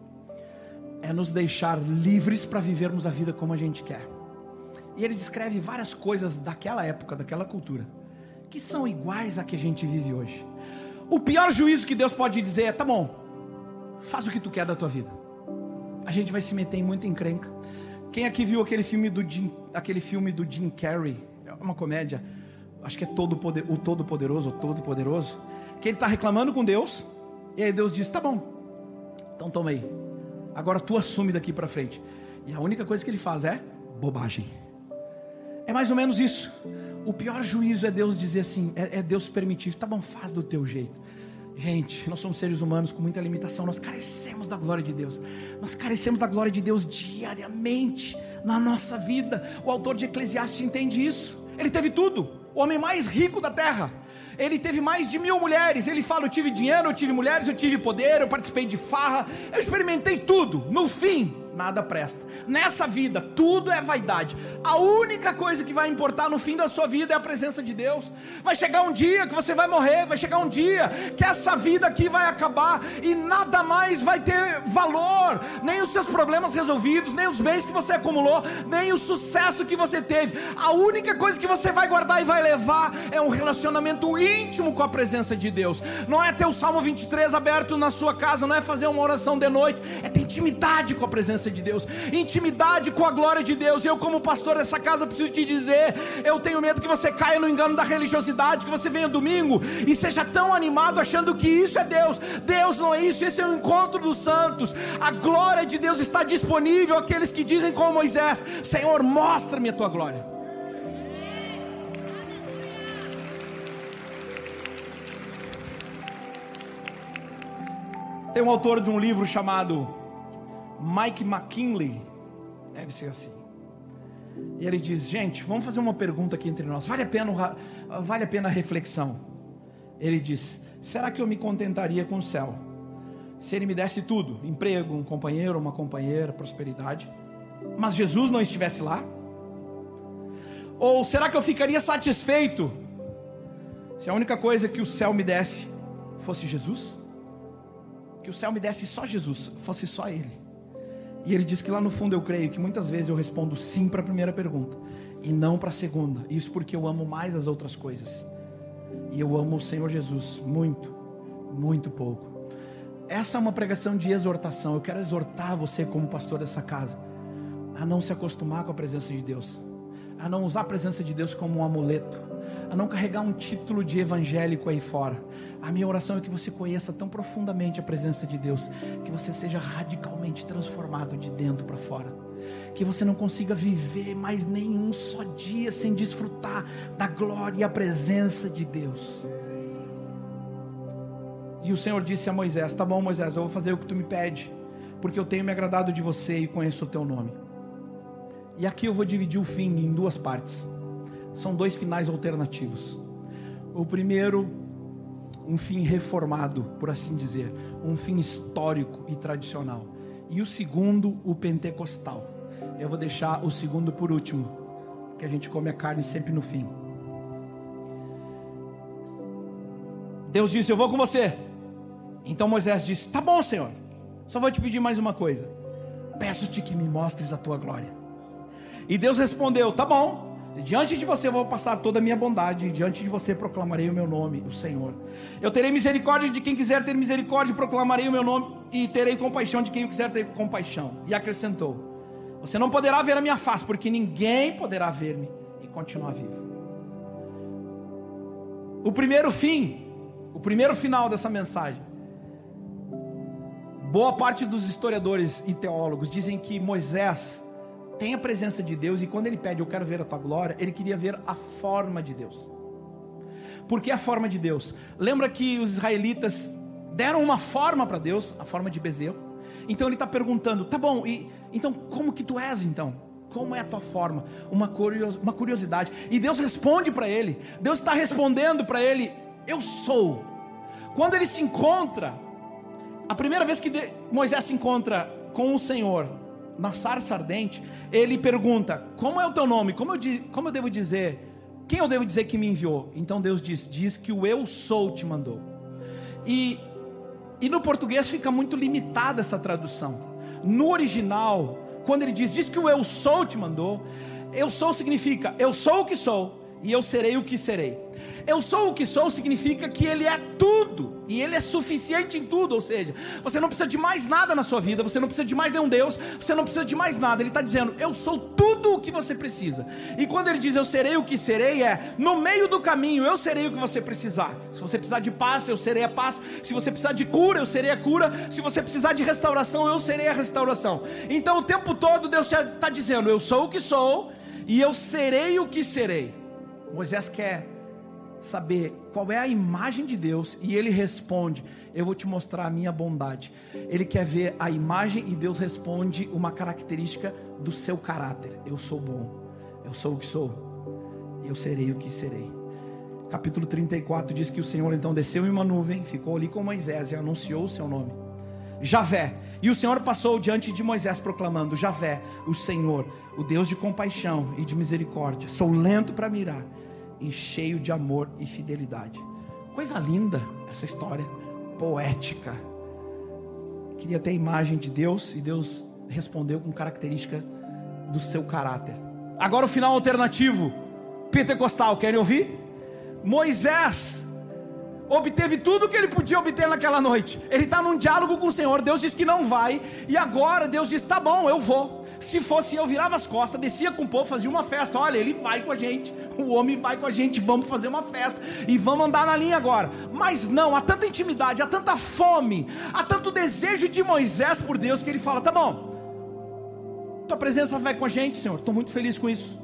é nos deixar livres para vivermos a vida como a gente quer. E ele descreve várias coisas daquela época, daquela cultura, que são iguais a que a gente vive hoje. O pior juízo que Deus pode dizer é: tá bom, faz o que tu quer da tua vida. A gente vai se meter em muita encrenca. Quem aqui viu aquele filme do Jim, aquele filme do Jim Carrey? É uma comédia, acho que é todo poder, o Todo-Poderoso, o Todo-Poderoso, que ele está reclamando com Deus, e aí Deus diz: tá bom, então toma aí, agora tu assume daqui para frente. E a única coisa que ele faz é bobagem. É mais ou menos isso. O pior juízo é Deus dizer assim, é, é Deus permitir, tá bom, faz do teu jeito. Gente, nós somos seres humanos com muita limitação, nós carecemos da glória de Deus, nós carecemos da glória de Deus diariamente na nossa vida. O autor de Eclesiastes entende isso. Ele teve tudo, o homem mais rico da terra, ele teve mais de mil mulheres. Ele fala: eu tive dinheiro, eu tive mulheres, eu tive poder, eu participei de farra, eu experimentei tudo. No fim, nada presta. Nessa vida, tudo é vaidade. A única coisa que vai importar no fim da sua vida é a presença de Deus. Vai chegar um dia que você vai morrer, vai chegar um dia que essa vida aqui vai acabar e nada mais vai ter valor. Nem os seus problemas resolvidos, nem os bens que você acumulou, nem o sucesso que você teve. A única coisa que você vai guardar e vai levar é um relacionamento íntimo com a presença de Deus. Não é ter o Salmo vinte e três aberto na sua casa, não é fazer uma oração de noite, é ter intimidade com a presença de Deus, intimidade com a glória de Deus. Eu, como pastor dessa casa, preciso te dizer, eu tenho medo que você caia no engano da religiosidade, que você venha domingo e seja tão animado achando que isso é Deus. Deus não é isso, esse é o encontro dos santos. A glória de Deus está disponível àqueles que dizem como Moisés: Senhor, mostra-me a tua glória. Tem um autor de um livro chamado Mike McKinley, deve ser assim, e ele diz: gente, vamos fazer uma pergunta aqui entre nós, vale a pena, vale a pena a reflexão. Ele diz: será que eu me contentaria com o céu se ele me desse tudo, emprego, um companheiro, uma companheira, prosperidade, mas Jesus não estivesse lá? Ou será que eu ficaria satisfeito se a única coisa que o céu me desse fosse Jesus? Que o céu me desse só Jesus, fosse só Ele. E ele diz que lá no fundo eu creio que muitas vezes eu respondo sim para a primeira pergunta e não para a segunda. Isso porque eu amo mais as outras coisas, e eu amo o Senhor Jesus muito, muito pouco. Essa é uma pregação de exortação. Eu quero exortar você, como pastor dessa casa, a não se acostumar com a presença de Deus, a não usar a presença de Deus como um amuleto, a não carregar um título de evangélico aí fora. A minha oração é que você conheça tão profundamente a presença de Deus, que você seja radicalmente transformado de dentro para fora, que você não consiga viver mais nenhum só dia sem desfrutar da glória e a presença de Deus. E o Senhor disse a Moisés: tá bom, Moisés, eu vou fazer o que tu me pede, porque eu tenho me agradado de você e conheço o teu nome. E aqui eu vou dividir o fim em duas partes. São dois finais alternativos. O primeiro, um fim reformado, por assim dizer, um fim histórico e tradicional. E o segundo, o pentecostal. Eu vou deixar o segundo por último, que a gente come a carne sempre no fim. Deus disse: eu vou com você. Então Moisés disse: tá bom, Senhor, só vou te pedir mais uma coisa. Peço-te que me mostres a tua glória. E Deus respondeu: tá bom, diante de você eu vou passar toda a minha bondade, e diante de você proclamarei o meu nome, o Senhor. Eu terei misericórdia de quem quiser ter misericórdia, proclamarei o meu nome, e terei compaixão de quem quiser ter compaixão. E acrescentou: você não poderá ver a minha face, porque ninguém poderá ver-me e continuar vivo. O primeiro fim, o primeiro final dessa mensagem, boa parte dos historiadores e teólogos dizem que Moisés tem a presença de Deus, e quando ele pede: eu quero ver a tua glória, ele queria ver a forma de Deus. Por que a forma de Deus? Lembra que os israelitas deram uma forma para Deus, a forma de bezerro. Então ele está perguntando: tá bom, e então como que tu és então? Como é a tua forma? Uma, curios, uma curiosidade. E Deus responde para ele, Deus está respondendo para ele: eu sou. Quando ele se encontra, a primeira vez que de, Moisés se encontra com o Senhor na sarça ardente, ele pergunta: como é o teu nome? Como eu, como eu devo dizer? Quem eu devo dizer que me enviou? Então Deus diz, diz que o eu sou te mandou. E, e no português fica muito limitada essa tradução. No original, quando ele diz, diz que o eu sou te mandou, eu sou significa, eu sou o que sou, e eu serei o que serei. Eu sou o que sou significa que ele é tudo, e ele é suficiente em tudo. Ou seja, você não precisa de mais nada na sua vida, você não precisa de mais nenhum Deus, você não precisa de mais nada. Ele está dizendo: eu sou tudo o que você precisa. E quando ele diz eu serei o que serei, é no meio do caminho eu serei o que você precisar. Se você precisar de paz, eu serei a paz. Se você precisar de cura, eu serei a cura. Se você precisar de restauração, eu serei a restauração. Então o tempo todo Deus está dizendo: eu sou o que sou, e eu serei o que serei. Moisés quer saber qual é a imagem de Deus, e ele responde: eu vou te mostrar a minha bondade. Ele quer ver a imagem, e Deus responde uma característica do seu caráter: eu sou bom, eu sou o que sou, eu serei o que serei. Capítulo trinta e quatro diz que o Senhor então desceu em uma nuvem, ficou ali com Moisés e anunciou o seu nome, Javé. E o Senhor passou diante de Moisés proclamando: Javé, o Senhor, o Deus de compaixão e de misericórdia, sou lento para mirar e cheio de amor e fidelidade. Coisa linda essa história, poética. Queria ter a imagem de Deus, e Deus respondeu com característica do seu caráter. Agora o final alternativo, pentecostal, querem ouvir? Moisés obteve tudo o que ele podia obter naquela noite. Ele está num diálogo com o Senhor. Deus diz que não vai, e agora Deus diz: tá bom, eu vou. Se fosse eu, virava as costas, descia com o povo, fazia uma festa. Olha, ele vai com a gente, o homem vai com a gente, vamos fazer uma festa, e vamos andar na linha agora. Mas não, há tanta intimidade, há tanta fome, há tanto desejo de Moisés por Deus, que ele fala: tá bom, tua presença vai com a gente, Senhor, estou muito feliz com isso.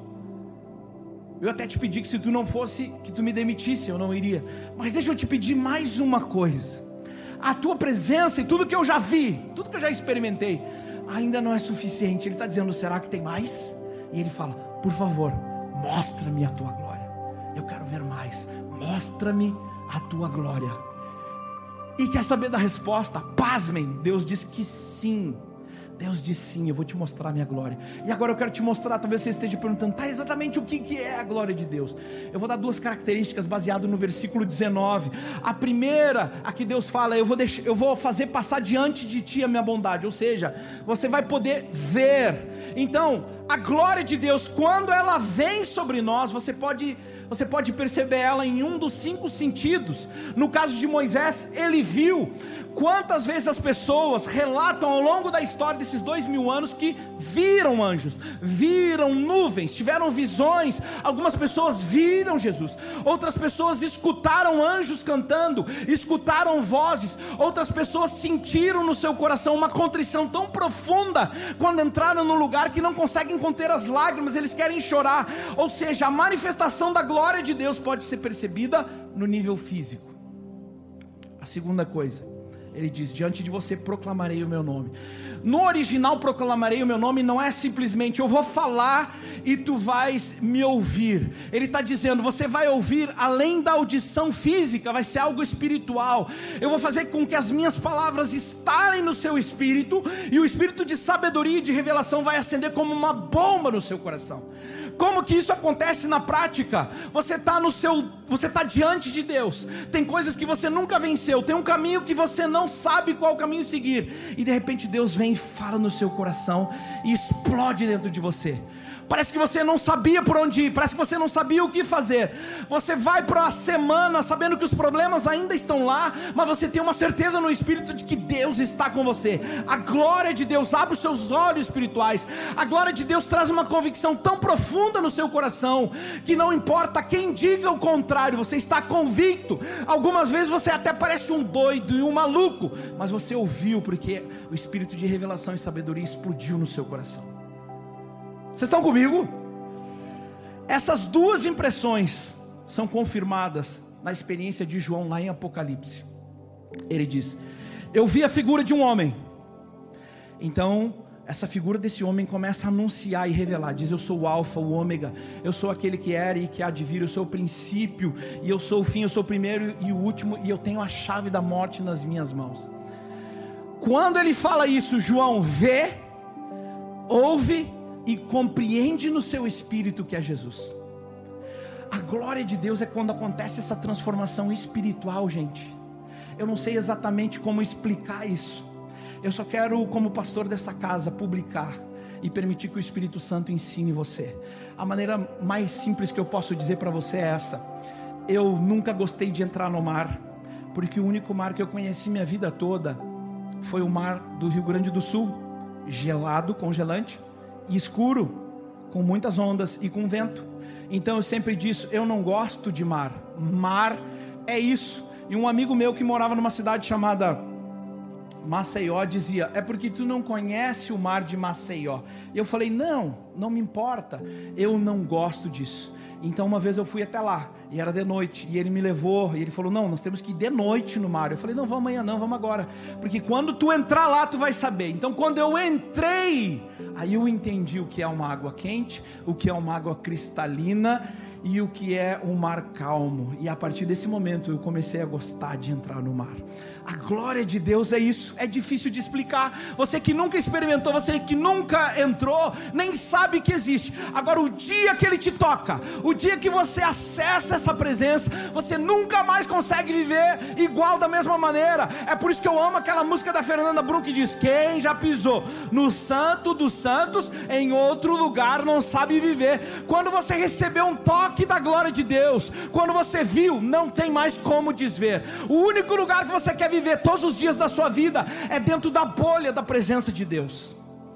Eu até te pedi que se tu não fosse, que tu me demitisse, eu não iria. Mas deixa eu te pedir mais uma coisa: a tua presença e tudo que eu já vi, tudo que eu já experimentei, ainda não é suficiente. Ele está dizendo: será que tem mais? E ele fala: por favor, mostra-me a tua glória. Eu quero ver mais, mostra-me a tua glória. E quer saber da resposta? Pasmem, Deus diz que sim. Deus diz sim, eu vou te mostrar a minha glória. E agora eu quero te mostrar, talvez você esteja perguntando: tá, exatamente o que, que é a glória de Deus? Eu vou dar duas características baseado no versículo dezenove. A primeira, a que Deus fala: eu vou, deixar, eu vou fazer passar diante de ti a minha bondade. Ou seja, você vai poder ver. Então, a glória de Deus, quando ela vem sobre nós, você pode, você pode perceber ela em um dos cinco sentidos. No caso de Moisés, ele viu. Quantas vezes as pessoas relatam ao longo da história desses dois mil anos que viram anjos, viram nuvens, tiveram visões. Algumas pessoas viram Jesus, outras pessoas escutaram anjos cantando, escutaram vozes, outras pessoas sentiram no seu coração uma contrição tão profunda quando entraram num lugar que não conseguem conter as lágrimas, eles querem chorar. Ou seja, a manifestação da glória de Deus pode ser percebida no nível físico. A segunda coisa, Ele diz: diante de você proclamarei o meu nome. No original, proclamarei o meu nome não é simplesmente eu vou falar e tu vais me ouvir. Ele está dizendo, você vai ouvir além da audição física, vai ser algo espiritual. Eu vou fazer com que as minhas palavras estalem no seu espírito, e o espírito de sabedoria e de revelação vai acender como uma bomba no seu coração. Como que isso acontece na prática? Você está no seu, você está diante de Deus, tem coisas que você nunca venceu, tem um caminho que você não sabe qual caminho seguir, e de repente Deus vem e fala no seu coração e explode dentro de você. Parece que você não sabia por onde ir, parece que você não sabia o que fazer. Você vai para a semana sabendo que os problemas ainda estão lá, mas você tem uma certeza no espírito de que Deus está com você. A glória de Deus abre os seus olhos espirituais. A glória de Deus traz uma convicção tão profunda no seu coração, que não importa quem diga o contrário, você está convicto. Algumas vezes você até parece um doido e um maluco, mas você ouviu, porque o espírito de revelação e sabedoria explodiu no seu coração. Vocês estão comigo? Essas duas impressões são confirmadas na experiência de João lá em Apocalipse. Ele diz: eu vi a figura de um homem. Então essa figura desse homem começa a anunciar e revelar, diz: eu sou o alfa, o ômega, eu sou aquele que era e que há de vir, eu sou o princípio e eu sou o fim, eu sou o primeiro e o último, e eu tenho a chave da morte nas minhas mãos. Quando ele fala isso, João vê, ouve e compreende no seu espírito que é Jesus. A glória de Deus é quando acontece essa transformação espiritual, gente. Eu não sei exatamente como explicar isso. Eu só quero, como pastor dessa casa, publicar e permitir que o Espírito Santo ensine você. A maneira mais simples que eu posso dizer para você é essa: eu nunca gostei de entrar no mar, porque o único mar que eu conheci minha vida toda foi o mar do Rio Grande do Sul, gelado, congelante e escuro, com muitas ondas e com vento. Então eu sempre disse, eu não gosto de mar. Mar é isso. E um amigo meu que morava numa cidade chamada Maceió dizia: é porque tu não conhece o mar de Maceió. E eu falei: não, não me importa, eu não gosto disso. Então uma vez eu fui até lá, e era de noite, e ele me levou, e ele falou: não, nós temos que ir de noite no mar. Eu falei: não, vamos amanhã não, vamos agora, porque quando tu entrar lá tu vai saber. Então quando eu entrei, aí eu entendi o que é uma água quente, o que é uma água cristalina, e o que é um mar calmo. E a partir desse momento eu comecei a gostar de entrar no mar. A glória de Deus é isso, é difícil de explicar. Você que nunca experimentou, você que nunca entrou, nem sabe que existe. Agora o dia que Ele te toca, o dia que você acessa essa presença, você nunca mais consegue viver igual, da mesma maneira. É por isso que eu amo aquela música da Fernanda Brum que diz: quem já pisou no santo dos santos, em outro lugar não sabe viver. Quando você recebeu um toque da glória de Deus, quando você viu, não tem mais como desver. O único lugar que você quer viver todos os dias da sua vida é dentro da bolha da presença de Deus.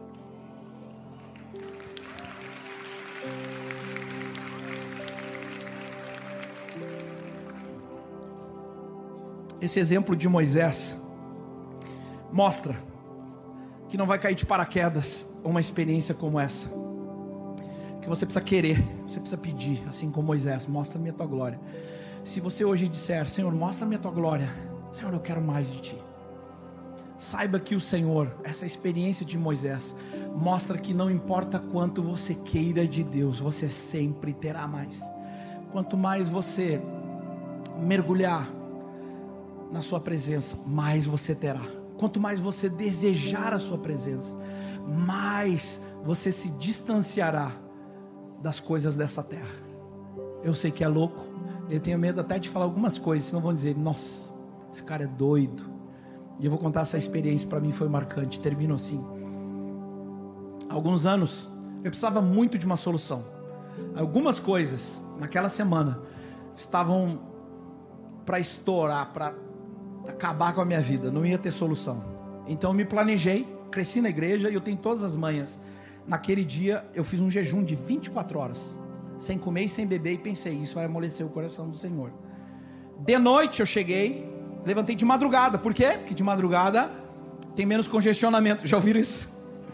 Esse exemplo de Moisés mostra que não vai cair de paraquedas uma experiência como essa, que você precisa querer, você precisa pedir, assim como Moisés: mostra-me a tua glória. Se você hoje disser: Senhor, mostra-me a tua glória, Senhor, eu quero mais de ti, saiba que o Senhor, essa experiência de Moisés, mostra que não importa quanto você queira de Deus, você sempre terá mais. Quanto mais você mergulhar na sua presença, mais você terá. Quanto mais você desejar a sua presença, mais você se distanciará das coisas dessa terra. Eu sei que é louco, eu tenho medo até de falar algumas coisas, senão vão dizer: nossa, esse cara é doido. E eu vou contar essa experiência, para mim foi marcante. Termino assim. Há alguns anos eu precisava muito de uma solução. Algumas coisas naquela semana estavam para estourar, para acabar com a minha vida, não ia ter solução. Então eu me planejei, cresci na igreja e eu tenho todas as manhas. Naquele dia eu fiz um jejum de vinte e quatro horas, sem comer e sem beber, e pensei: isso vai amolecer o coração do Senhor. De noite eu cheguei, levantei de madrugada. Por quê? Porque de madrugada tem menos congestionamento. Já ouviram isso?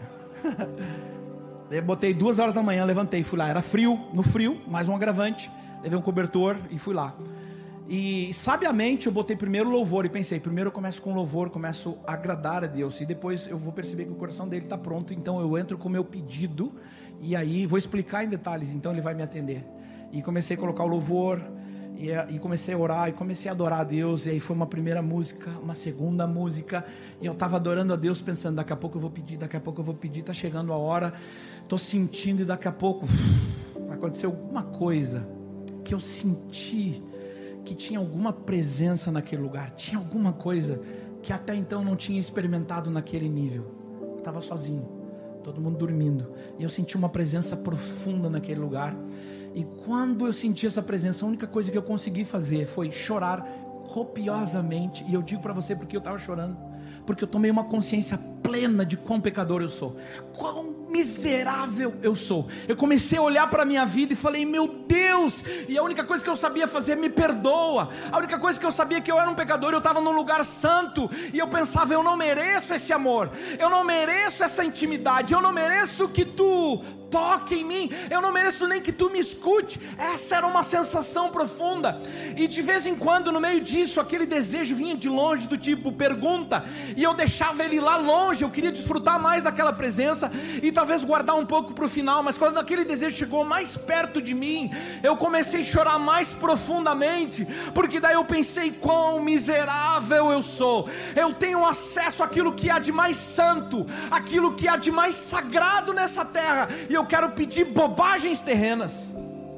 Eu botei duas horas da manhã, levantei, fui lá. Era frio, no frio, mais um agravante. Levei um cobertor e fui lá. E sabiamente eu botei primeiro louvor e pensei, primeiro eu começo com louvor, começo a agradar a Deus, e depois eu vou perceber que o coração dele está pronto, então eu entro com o meu pedido, e aí vou explicar em detalhes, então ele vai me atender. E comecei a colocar o louvor, e, e comecei a orar, e comecei a adorar a Deus, e aí foi uma primeira música, uma segunda música, e eu estava adorando a Deus pensando, daqui a pouco eu vou pedir, daqui a pouco eu vou pedir, está chegando a hora, estou sentindo, e daqui a pouco aconteceu alguma coisa, que eu senti, que tinha alguma presença naquele lugar, tinha alguma coisa que até então não tinha experimentado naquele nível. Eu estava sozinho, todo mundo dormindo, e eu senti uma presença profunda naquele lugar. E quando eu senti essa presença, a única coisa que eu consegui fazer foi chorar copiosamente. E eu digo para você porque eu estava chorando, porque eu tomei uma consciência plena de quão pecador eu sou, quão miserável eu sou. Eu comecei a olhar para a minha vida e falei, meu Deus, e a única coisa que eu sabia fazer, me perdoa. A única coisa que eu sabia é que eu era um pecador, eu estava num lugar santo, e eu pensava, eu não mereço esse amor, eu não mereço essa intimidade, eu não mereço que tu toque em mim, eu não mereço nem que tu me escute. Essa era uma sensação profunda, e de vez em quando no meio disso, aquele desejo vinha de longe, do tipo, pergunta, e eu deixava ele lá longe. Eu queria desfrutar mais daquela presença, e talvez guardar um pouco para o final, mas quando aquele desejo chegou mais perto de mim, eu comecei a chorar mais profundamente, porque daí eu pensei, quão miserável eu sou. Eu tenho acesso àquilo que há de mais santo, aquilo que há de mais sagrado nessa terra, e eu quero pedir bobagens terrenas.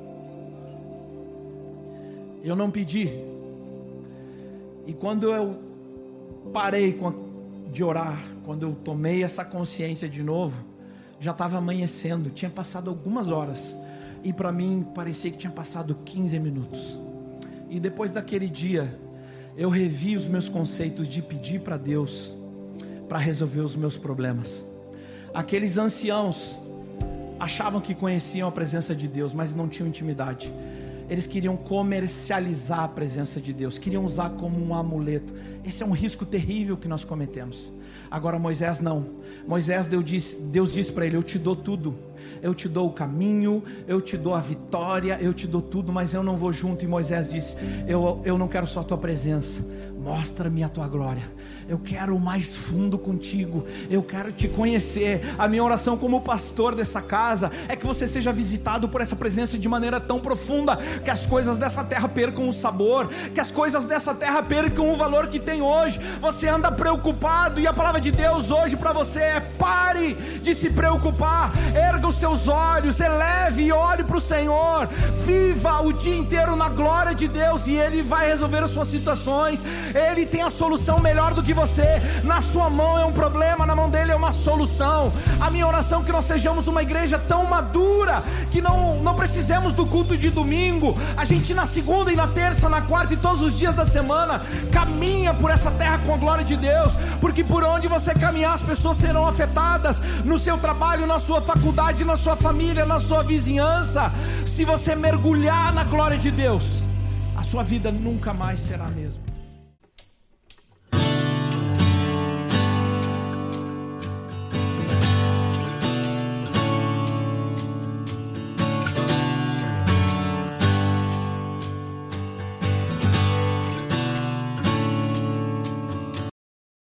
Eu não pedi, e quando eu parei de orar, quando eu tomei essa consciência de novo, já estava amanhecendo, tinha passado algumas horas, e para mim parecia que tinha passado quinze minutos. E depois daquele dia, eu revi os meus conceitos de pedir para Deus para resolver os meus problemas. Aqueles anciãos achavam que conheciam a presença de Deus, mas não tinham intimidade. Eles queriam comercializar a presença de Deus, queriam usar como um amuleto. Esse é um risco terrível que nós cometemos. Agora Moisés não. Moisés, Deus disse, Deus disse para ele, eu te dou tudo, eu te dou o caminho, eu te dou a vitória, eu te dou tudo, mas eu não vou junto. E Moisés disse, eu, eu não quero só a tua presença, mostra-me a tua glória, eu quero mais fundo contigo, eu quero te conhecer. A minha oração como pastor dessa casa é que você seja visitado por essa presença de maneira tão profunda, que as coisas dessa terra percam o sabor, que as coisas dessa terra percam o valor que tem hoje. Você anda preocupado, e a palavra de Deus hoje para você é, pare de se preocupar, erga os seus olhos, eleve e olhe para o Senhor, viva o dia inteiro na glória de Deus, e Ele vai resolver as suas situações. Ele tem a solução melhor do que você. Na sua mão é um problema, na mão dele é uma solução. A minha oração é que nós sejamos uma igreja tão madura, que não, não precisemos do culto de domingo. A gente na segunda e na terça, na quarta e todos os dias da semana caminha por essa terra com a glória de Deus, porque por onde você caminhar, as pessoas serão afetadas, no seu trabalho, na sua faculdade, na sua família, na sua vizinhança. Se você mergulhar na glória de Deus, a sua vida nunca mais será a mesma.